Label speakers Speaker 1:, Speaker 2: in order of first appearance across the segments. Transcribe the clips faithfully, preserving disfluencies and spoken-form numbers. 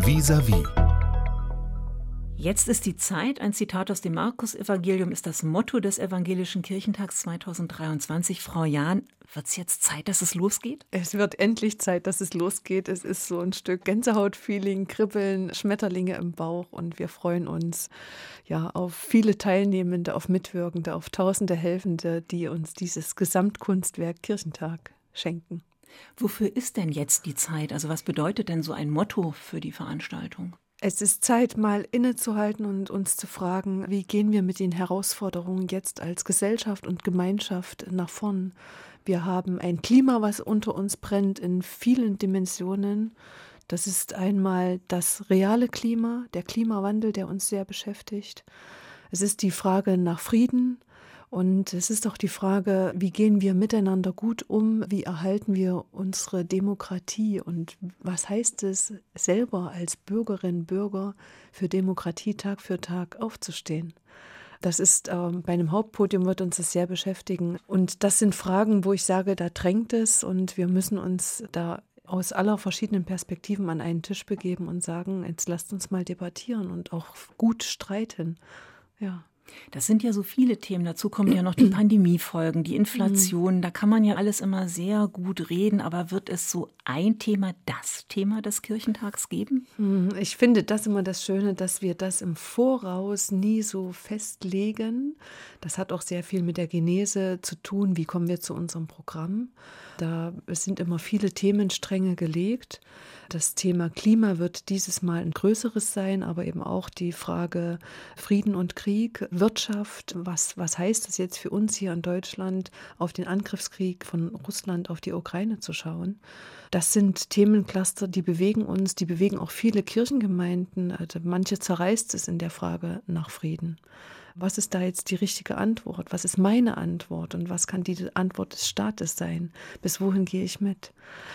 Speaker 1: Vis-à-vis.
Speaker 2: Jetzt ist die Zeit. Ein Zitat aus dem Markus-Evangelium ist das Motto des Evangelischen Kirchentags zweitausenddreiundzwanzig. Frau Jahn, wird es jetzt Zeit, dass es losgeht?
Speaker 3: Es wird endlich Zeit, dass es losgeht. Es ist so ein Stück Gänsehaut-Feeling, Kribbeln, Schmetterlinge im Bauch und wir freuen uns ja auf viele Teilnehmende, auf Mitwirkende, auf tausende Helfende, die uns dieses Gesamtkunstwerk Kirchentag schenken.
Speaker 2: Wofür ist denn jetzt die Zeit? Also was bedeutet denn so ein Motto für die Veranstaltung?
Speaker 3: Es ist Zeit, mal innezuhalten und uns zu fragen, wie gehen wir mit den Herausforderungen jetzt als Gesellschaft und Gemeinschaft nach vorn. Wir haben ein Klima, was unter uns brennt in vielen Dimensionen. Das ist einmal das reale Klima, der Klimawandel, der uns sehr beschäftigt. Es ist die Frage nach Frieden. Und es ist auch die Frage, wie gehen wir miteinander gut um, wie erhalten wir unsere Demokratie und was heißt es selber als Bürgerin, Bürger für Demokratie Tag für Tag aufzustehen. Das ist, äh, bei einem Hauptpodium wird uns das sehr beschäftigen. Und das sind Fragen, wo ich sage, da drängt es und wir müssen uns da aus aller verschiedenen Perspektiven an einen Tisch begeben und sagen, jetzt lasst uns mal debattieren und auch gut streiten. Ja.
Speaker 2: Das sind ja so viele Themen. Dazu kommen ja noch die Pandemiefolgen, die Inflation. Da kann man ja alles immer sehr gut reden. Aber wird es so ein Thema, das Thema des Kirchentags geben?
Speaker 3: Ich finde das immer das Schöne, dass wir das im Voraus nie so festlegen. Das hat auch sehr viel mit der Genese zu tun. Wie kommen wir zu unserem Programm? Da sind immer viele Themenstränge gelegt. Das Thema Klima wird dieses Mal ein größeres sein, aber eben auch die Frage Frieden und Krieg, Wirtschaft. Was, was heißt es jetzt für uns hier in Deutschland, auf den Angriffskrieg von Russland auf die Ukraine zu schauen? Das sind Themencluster, die bewegen uns, die bewegen auch viele Kirchengemeinden. Also manche zerreißt es in der Frage nach Frieden. Was ist da jetzt die richtige Antwort? Was ist meine Antwort? Und was kann die Antwort des Staates sein? Bis wohin gehe ich mit?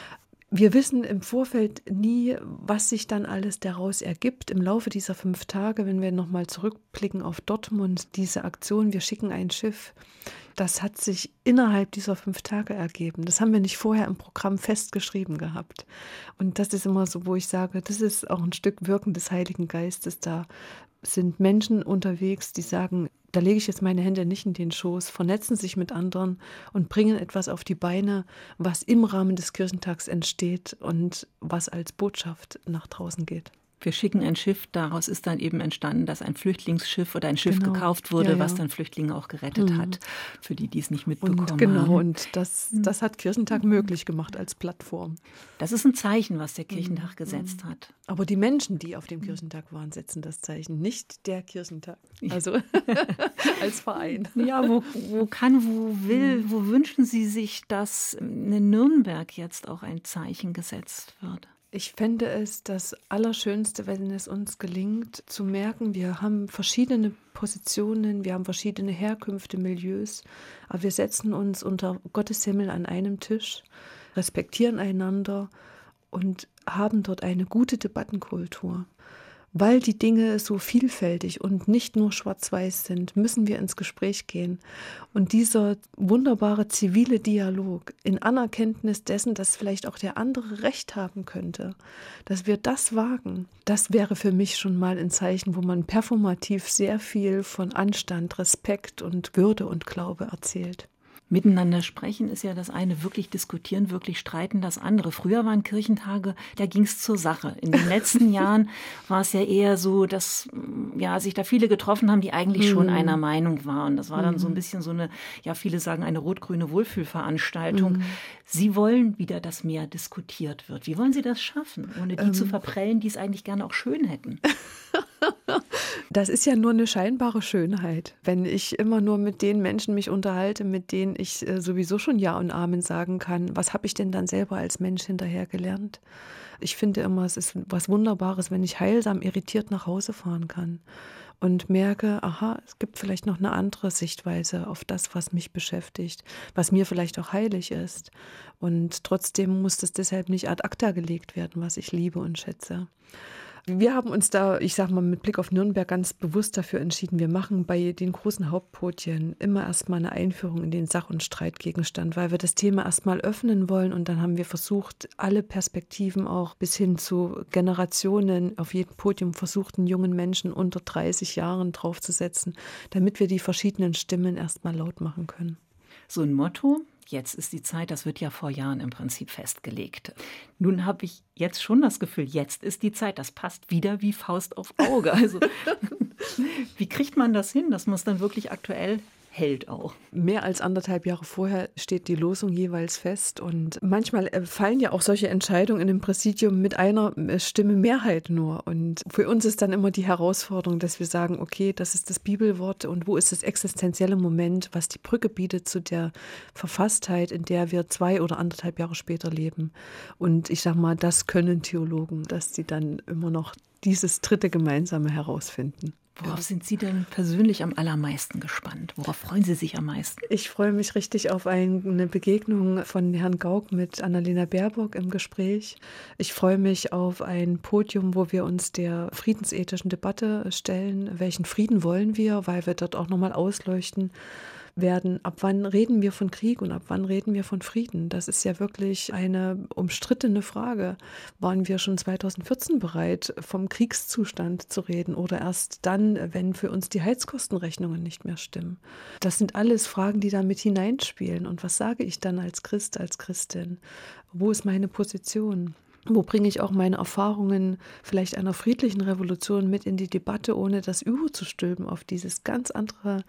Speaker 3: Wir wissen im Vorfeld nie, was sich dann alles daraus ergibt. Im Laufe dieser fünf Tage, wenn wir nochmal zurückblicken auf Dortmund, diese Aktion, wir schicken ein Schiff, das hat sich innerhalb dieser fünf Tage ergeben. Das haben wir nicht vorher im Programm festgeschrieben gehabt. Und das ist immer so, wo ich sage, das ist auch ein Stück Wirken des Heiligen Geistes. Da sind Menschen unterwegs, die sagen, da lege ich jetzt meine Hände nicht in den Schoß, vernetzen sich mit anderen und bringen etwas auf die Beine, was im Rahmen des Kirchentags entsteht und was als Botschaft nach draußen geht.
Speaker 2: Wir schicken ein Schiff, daraus ist dann eben entstanden, dass ein Flüchtlingsschiff oder ein Schiff
Speaker 3: genau.
Speaker 2: gekauft wurde,
Speaker 3: ja, ja.
Speaker 2: was dann Flüchtlinge auch gerettet mhm. hat, für die, die es nicht mitbekommen
Speaker 3: und genau,
Speaker 2: haben.
Speaker 3: Und das, das hat Kirchentag mhm. möglich gemacht als Plattform.
Speaker 2: Das ist ein Zeichen, was der Kirchentag mhm. gesetzt hat.
Speaker 3: Aber die Menschen, die auf dem Kirchentag waren, setzen das Zeichen, nicht der Kirchentag. Also als Verein.
Speaker 2: Ja, wo, wo kann, wo will, wo wünschen Sie sich, dass in Nürnberg jetzt auch ein Zeichen gesetzt wird?
Speaker 3: Ich fände es das Allerschönste, wenn es uns gelingt, zu merken, wir haben verschiedene Positionen, wir haben verschiedene Herkünfte, Milieus, aber wir setzen uns unter Gottes Himmel an einem Tisch, respektieren einander und haben dort eine gute Debattenkultur. Weil die Dinge so vielfältig und nicht nur schwarz-weiß sind, müssen wir ins Gespräch gehen. Und dieser wunderbare zivile Dialog in Anerkenntnis dessen, dass vielleicht auch der andere Recht haben könnte, dass wir das wagen, das wäre für mich schon mal ein Zeichen, wo man performativ sehr viel von Anstand, Respekt und Würde und Glaube erzählt.
Speaker 2: Miteinander sprechen ist ja das eine, wirklich diskutieren, wirklich streiten das andere. Früher waren Kirchentage, da ging es zur Sache. In den letzten Jahren war es ja eher so, dass ja, sich da viele getroffen haben, die eigentlich schon einer Meinung waren. Das war dann so ein bisschen so eine, ja, viele sagen eine rot-grüne Wohlfühlveranstaltung. Sie wollen wieder, dass mehr diskutiert wird. Wie wollen Sie das schaffen, ohne die ähm. zu verprellen, die es eigentlich gerne auch schön hätten?
Speaker 3: Das ist ja nur eine scheinbare Schönheit. Wenn ich immer nur mit den Menschen mich unterhalte, mit denen ich sowieso schon Ja und Amen sagen kann, was habe ich denn dann selber als Mensch hinterher gelernt? Ich finde immer, es ist was Wunderbares, wenn ich heilsam irritiert nach Hause fahren kann und merke, aha, es gibt vielleicht noch eine andere Sichtweise auf das, was mich beschäftigt, was mir vielleicht auch heilig ist. Und trotzdem muss das deshalb nicht ad acta gelegt werden, was ich liebe und schätze. Wir haben uns da, ich sag mal, mit Blick auf Nürnberg ganz bewusst dafür entschieden, wir machen bei den großen Hauptpodien immer erstmal eine Einführung in den Sach- und Streitgegenstand, weil wir das Thema erstmal öffnen wollen und dann haben wir versucht, alle Perspektiven auch bis hin zu Generationen auf jedem Podium versuchten jungen Menschen unter dreißig Jahren draufzusetzen, damit wir die verschiedenen Stimmen erstmal laut machen können.
Speaker 2: So ein Motto: Jetzt ist die Zeit, das wird ja vor Jahren im Prinzip festgelegt. Nun habe ich jetzt schon das Gefühl, jetzt ist die Zeit, das passt wieder wie Faust auf Auge. Also wie kriegt man das hin, dass man es dann wirklich aktuell hält auch?
Speaker 3: Mehr als anderthalb Jahre vorher steht die Losung jeweils fest und manchmal fallen ja auch solche Entscheidungen in dem Präsidium mit einer Stimme Mehrheit nur und für uns ist dann immer die Herausforderung, dass wir sagen, okay, das ist das Bibelwort und wo ist das existenzielle Moment, was die Brücke bietet zu der Verfasstheit, in der wir zwei oder anderthalb Jahre später leben. Und ich sag mal, das können Theologen, dass sie dann immer noch dieses dritte Gemeinsame herausfinden.
Speaker 2: Worauf sind Sie denn persönlich am allermeisten gespannt? Worauf freuen Sie sich am meisten?
Speaker 3: Ich freue mich richtig auf eine Begegnung von Herrn Gauck mit Annalena Baerbock im Gespräch. Ich freue mich auf ein Podium, wo wir uns der friedensethischen Debatte stellen. Welchen Frieden wollen wir? Weil wir dort auch nochmal ausleuchten werden, ab wann reden wir von Krieg und ab wann reden wir von Frieden? Das ist ja wirklich eine umstrittene Frage. Waren wir schon zweitausendvierzehn bereit, vom Kriegszustand zu reden oder erst dann, wenn für uns die Heizkostenrechnungen nicht mehr stimmen? Das sind alles Fragen, die da mit hineinspielen. Und was sage ich dann als Christ, als Christin? Wo ist meine Position? Wo bringe ich auch meine Erfahrungen vielleicht einer friedlichen Revolution mit in die Debatte, ohne das überzustülpen auf dieses ganz andere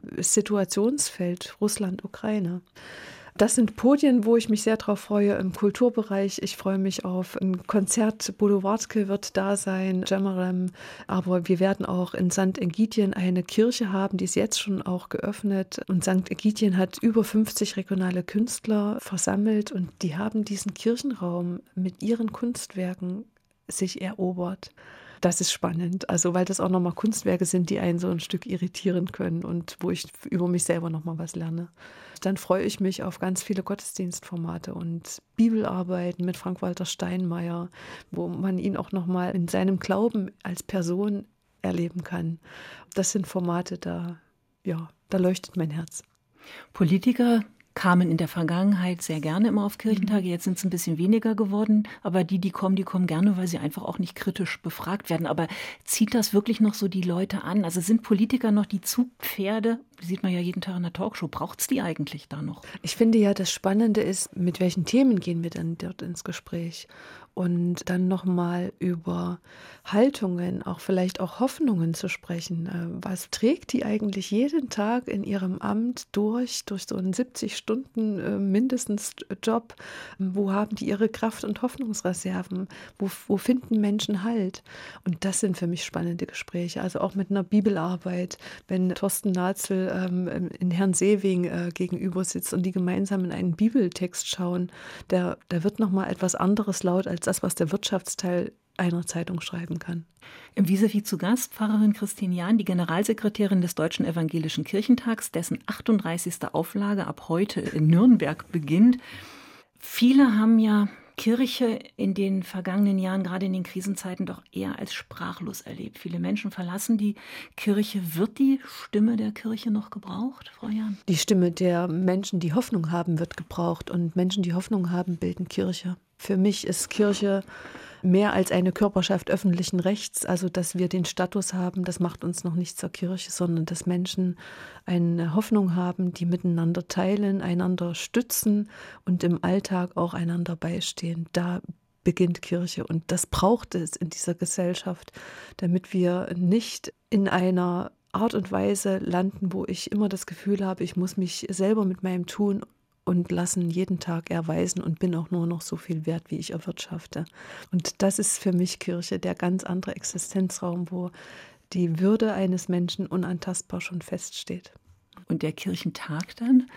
Speaker 3: Situationsfeld Russland-Ukraine? Das sind Podien, wo ich mich sehr drauf freue im Kulturbereich. Ich freue mich auf ein Konzert. Bodo Wartke wird da sein, Cemerem. Aber wir werden auch in Sankt Egidien eine Kirche haben, die ist jetzt schon auch geöffnet. Und Sankt Egidien hat über fünfzig regionale Künstler versammelt und die haben diesen Kirchenraum mit ihren Kunstwerken sich erobert. Das ist spannend, also weil das auch nochmal Kunstwerke sind, die einen so ein Stück irritieren können und wo ich über mich selber nochmal was lerne. Dann freue ich mich auf ganz viele Gottesdienstformate und Bibelarbeiten mit Frank-Walter Steinmeier, wo man ihn auch nochmal in seinem Glauben als Person erleben kann. Das sind Formate, da, ja, da leuchtet mein Herz.
Speaker 2: Politiker kamen in der Vergangenheit sehr gerne immer auf Kirchentage, jetzt sind es ein bisschen weniger geworden, aber die, die kommen, die kommen gerne, weil sie einfach auch nicht kritisch befragt werden. Aber zieht das wirklich noch so die Leute an? Also sind Politiker noch die Zugpferde? Die sieht man ja jeden Tag in der Talkshow. Braucht es die eigentlich da noch?
Speaker 3: Ich finde ja, das Spannende ist, mit welchen Themen gehen wir dann dort ins Gespräch? Und dann nochmal über Haltungen, auch vielleicht auch Hoffnungen zu sprechen. Was trägt die eigentlich jeden Tag in ihrem Amt durch, durch so einen siebzig Stunden mindestens Job? Wo haben die ihre Kraft- und Hoffnungsreserven? Wo, wo finden Menschen Halt? Und das sind für mich spannende Gespräche. Also auch mit einer Bibelarbeit, wenn Thorsten Nazel ähm, in Herrn Sewing äh, gegenüber sitzt und die gemeinsam in einen Bibeltext schauen, da, da wird nochmal etwas anderes laut als das, was der Wirtschaftsteil einer Zeitung schreiben kann.
Speaker 2: Im Vis-à-vis zu Gast Pfarrerin Christine Jahn, die Generalsekretärin des Deutschen Evangelischen Kirchentags, dessen achtunddreißigste Auflage ab heute in Nürnberg beginnt. Viele haben ja Kirche in den vergangenen Jahren, gerade in den Krisenzeiten, doch eher als sprachlos erlebt. Viele Menschen verlassen die Kirche. Wird die Stimme der Kirche noch gebraucht, Frau Jahn?
Speaker 3: Die Stimme der Menschen, die Hoffnung haben, wird gebraucht. Und Menschen, die Hoffnung haben, bilden Kirche. Für mich ist Kirche mehr als eine Körperschaft öffentlichen Rechts, also dass wir den Status haben, das macht uns noch nicht zur Kirche, sondern dass Menschen eine Hoffnung haben, die miteinander teilen, einander stützen und im Alltag auch einander beistehen. Da beginnt Kirche und das braucht es in dieser Gesellschaft, damit wir nicht in einer Art und Weise landen, wo ich immer das Gefühl habe, ich muss mich selber mit meinem Tun und Lassen jeden Tag erweisen und bin auch nur noch so viel wert, wie ich erwirtschafte. Und das ist für mich Kirche, der ganz andere Existenzraum, wo die Würde eines Menschen unantastbar schon feststeht.
Speaker 2: Und der Kirchentag dann?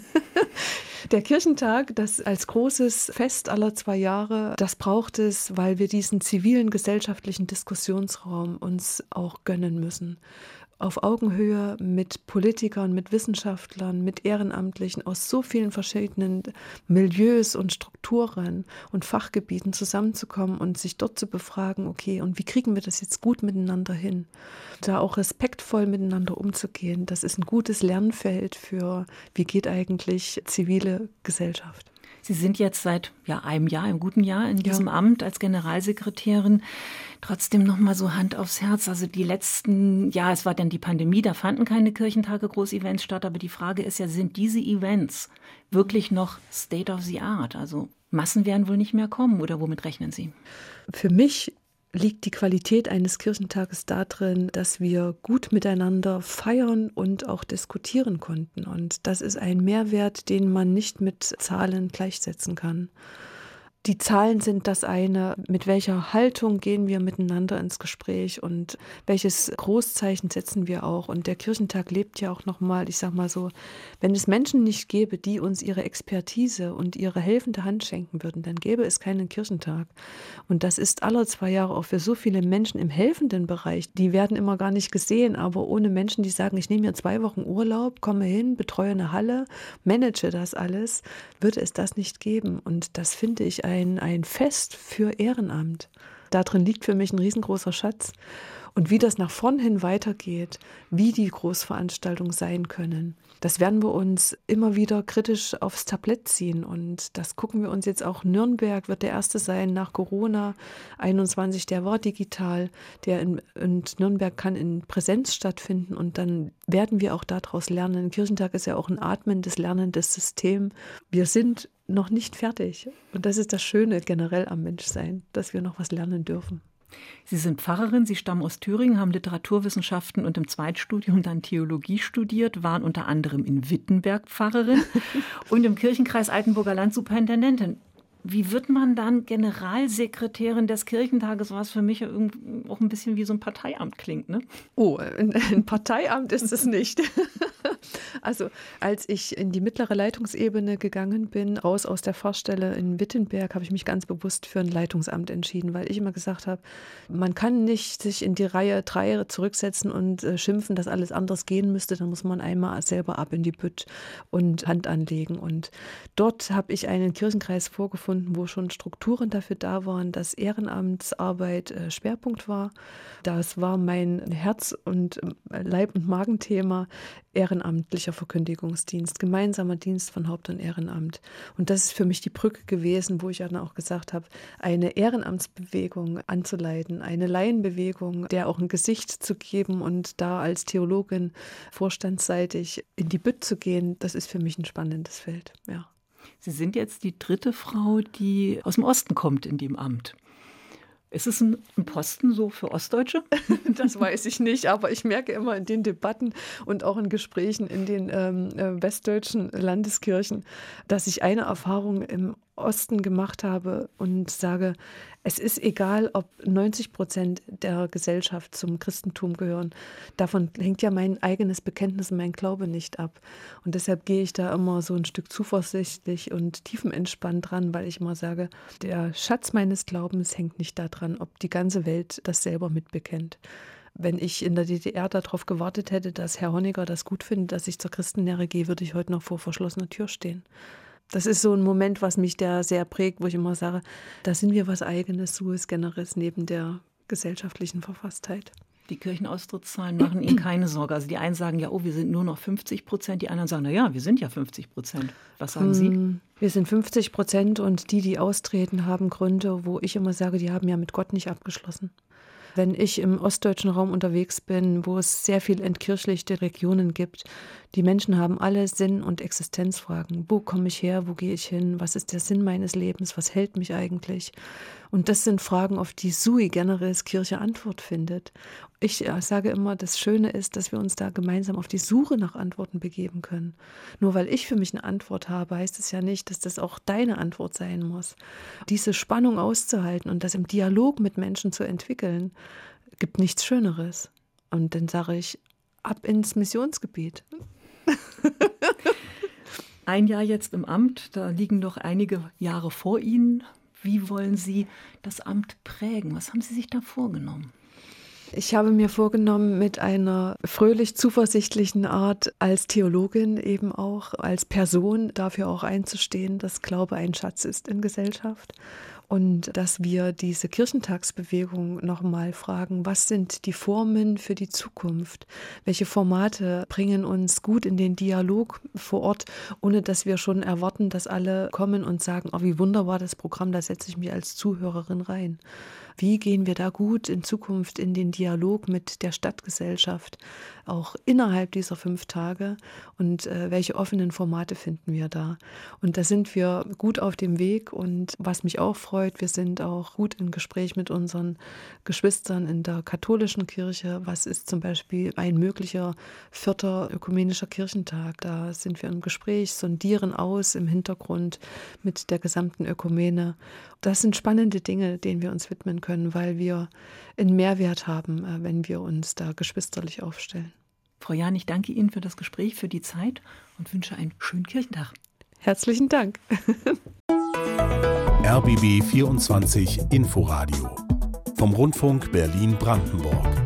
Speaker 3: Der Kirchentag, das als großes Fest aller zwei Jahre, das braucht es, weil wir diesen zivilen gesellschaftlichen Diskussionsraum uns auch gönnen müssen. auf Augenhöhe mit Politikern, mit Wissenschaftlern, mit Ehrenamtlichen aus so vielen verschiedenen Milieus und Strukturen und Fachgebieten zusammenzukommen und sich dort zu befragen, okay, und wie kriegen wir das jetzt gut miteinander hin? Da auch respektvoll miteinander umzugehen, das ist ein gutes Lernfeld für, wie geht eigentlich zivile Gesellschaft.
Speaker 2: Sie sind jetzt seit ja, einem Jahr, einem guten Jahr in diesem ja. Amt als Generalsekretärin. Trotzdem noch mal so Hand aufs Herz. Also die letzten, ja, es war dann die Pandemie, da fanden keine Kirchentage, Großevents statt. Aber die Frage ist ja, sind diese Events wirklich noch State of the Art? Also Massen werden wohl nicht mehr kommen, oder womit rechnen Sie?
Speaker 3: Für mich liegt die Qualität eines Kirchentages darin, dass wir gut miteinander feiern und auch diskutieren konnten. Und das ist ein Mehrwert, den man nicht mit Zahlen gleichsetzen kann. Die Zahlen sind das eine, mit welcher Haltung gehen wir miteinander ins Gespräch und welches Großzeichen setzen wir auch. Und der Kirchentag lebt ja auch nochmal, ich sag mal so, wenn es Menschen nicht gäbe, die uns ihre Expertise und ihre helfende Hand schenken würden, dann gäbe es keinen Kirchentag. Und das ist alle zwei Jahre auch für so viele Menschen im helfenden Bereich. Die werden immer gar nicht gesehen, aber ohne Menschen, die sagen, ich nehme mir zwei Wochen Urlaub, komme hin, betreue eine Halle, manage das alles, würde es das nicht geben. Und das finde ich ein Ein, ein Fest für Ehrenamt. Darin liegt für mich ein riesengroßer Schatz. Und wie das nach vorn hin weitergeht, wie die Großveranstaltungen sein können, das werden wir uns immer wieder kritisch aufs Tablett ziehen. Und das gucken wir uns jetzt auch. Nürnberg wird der erste sein nach Corona. einundzwanzig, der war digital. Der in, und Nürnberg kann in Präsenz stattfinden. Und dann werden wir auch daraus lernen. Kirchentag ist ja auch ein atmendes, lernendes System. Wir sind noch nicht fertig. Und das ist das Schöne generell am Menschsein, dass wir noch was lernen dürfen.
Speaker 2: Sie sind Pfarrerin, Sie stammen aus Thüringen, haben Literaturwissenschaften und im Zweitstudium dann Theologie studiert, waren unter anderem in Wittenberg Pfarrerin und im Kirchenkreis Altenburger Land Superintendentin. Wie wird man dann Generalsekretärin des Kirchentages, was für mich auch ein bisschen wie so ein Parteiamt klingt, ne?
Speaker 3: Oh, ein, ein Parteiamt ist es nicht. Also als ich in die mittlere Leitungsebene gegangen bin, raus aus der Pfarrstelle in Wittenberg, habe ich mich ganz bewusst für ein Leitungsamt entschieden, weil ich immer gesagt habe, man kann nicht sich in die Reihe drei zurücksetzen und äh, schimpfen, dass alles anders gehen müsste. Dann muss man einmal selber ab in die Bütt und Hand anlegen. Und dort habe ich einen Kirchenkreis vorgefunden, wo schon Strukturen dafür da waren, dass Ehrenamtsarbeit äh, Schwerpunkt war. Das war mein Herz- und äh, Leib- und Magenthema, ehrenamtlicher Verkündigungsdienst, gemeinsamer Dienst von Haupt- und Ehrenamt. Und das ist für mich die Brücke gewesen, wo ich dann auch gesagt habe, eine Ehrenamtsbewegung anzuleiten, eine Laienbewegung, der auch ein Gesicht zu geben und da als Theologin vorstandsseitig in die Bütt zu gehen, das ist für mich ein spannendes Feld, ja.
Speaker 2: Sie sind jetzt die dritte Frau, die aus dem Osten kommt in dem Amt. Ist es ein, ein Posten so für Ostdeutsche?
Speaker 3: Das weiß ich nicht, aber ich merke immer in den Debatten und auch in Gesprächen in den ähm, westdeutschen Landeskirchen, dass ich eine Erfahrung im Osten gemacht habe und sage, es ist egal, ob neunzig Prozent der Gesellschaft zum Christentum gehören. Davon hängt ja mein eigenes Bekenntnis und mein Glaube nicht ab. Und deshalb gehe ich da immer so ein Stück zuversichtlich und tiefenentspannt dran, weil ich immer sage, der Schatz meines Glaubens hängt nicht daran, ob die ganze Welt das selber mitbekennt. Wenn ich in der D D R darauf gewartet hätte, dass Herr Honecker das gut findet, dass ich zur Christenlehre gehe, würde ich heute noch vor verschlossener Tür stehen. Das ist so ein Moment, was mich da sehr prägt, wo ich immer sage, da sind wir was Eigenes, suis generis, neben der gesellschaftlichen Verfasstheit.
Speaker 2: Die Kirchenaustrittszahlen machen Ihnen keine Sorge. Also die einen sagen ja, oh, wir sind nur noch fünfzig Prozent. Die anderen sagen, na ja, wir sind ja fünfzig Prozent. Was sagen Sie?
Speaker 3: Wir sind fünfzig Prozent und die, die austreten, haben Gründe, wo ich immer sage, die haben ja mit Gott nicht abgeschlossen. Wenn ich im ostdeutschen Raum unterwegs bin, wo es sehr viel entkirchlichte Regionen gibt, die Menschen haben alle Sinn- und Existenzfragen. Wo komme ich her? Wo gehe ich hin? Was ist der Sinn meines Lebens? Was hält mich eigentlich? Und das sind Fragen, auf die sui generis Kirche Antwort findet. Ich sage immer, das Schöne ist, dass wir uns da gemeinsam auf die Suche nach Antworten begeben können. Nur weil ich für mich eine Antwort habe, heißt es ja nicht, dass das auch deine Antwort sein muss. Diese Spannung auszuhalten und das im Dialog mit Menschen zu entwickeln, gibt nichts Schöneres. Und dann sage ich, ab ins Missionsgebiet.
Speaker 2: Ein Jahr jetzt im Amt, da liegen noch einige Jahre vor Ihnen. Wie wollen Sie das Amt prägen? Was haben Sie sich da vorgenommen?
Speaker 3: Ich habe mir vorgenommen, mit einer fröhlich zuversichtlichen Art als Theologin eben auch, als Person dafür auch einzustehen, dass Glaube ein Schatz ist in Gesellschaft. Und dass wir diese Kirchentagsbewegung nochmal fragen, was sind die Formen für die Zukunft? Welche Formate bringen uns gut in den Dialog vor Ort, ohne dass wir schon erwarten, dass alle kommen und sagen, oh, wie wunderbar das Programm, da setze ich mich als Zuhörerin rein. Wie gehen wir da gut in Zukunft in den Dialog mit der Stadtgesellschaft, auch innerhalb dieser fünf Tage? Und äh, welche offenen Formate finden wir da? Und da sind wir gut auf dem Weg. Und was mich auch freut, wir sind auch gut im Gespräch mit unseren Geschwistern in der katholischen Kirche. Was ist zum Beispiel ein möglicher vierter ökumenischer Kirchentag? Da sind wir im Gespräch, sondieren aus im Hintergrund mit der gesamten Ökumene. Das sind spannende Dinge, denen wir uns widmen können, weil wir einen Mehrwert haben, wenn wir uns da geschwisterlich aufstellen.
Speaker 2: Frau Jahn, ich danke Ihnen für das Gespräch, für die Zeit und wünsche einen schönen Kirchentag.
Speaker 3: Herzlichen Dank.
Speaker 1: R B B vierundzwanzig Inforadio vom Rundfunk Berlin-Brandenburg.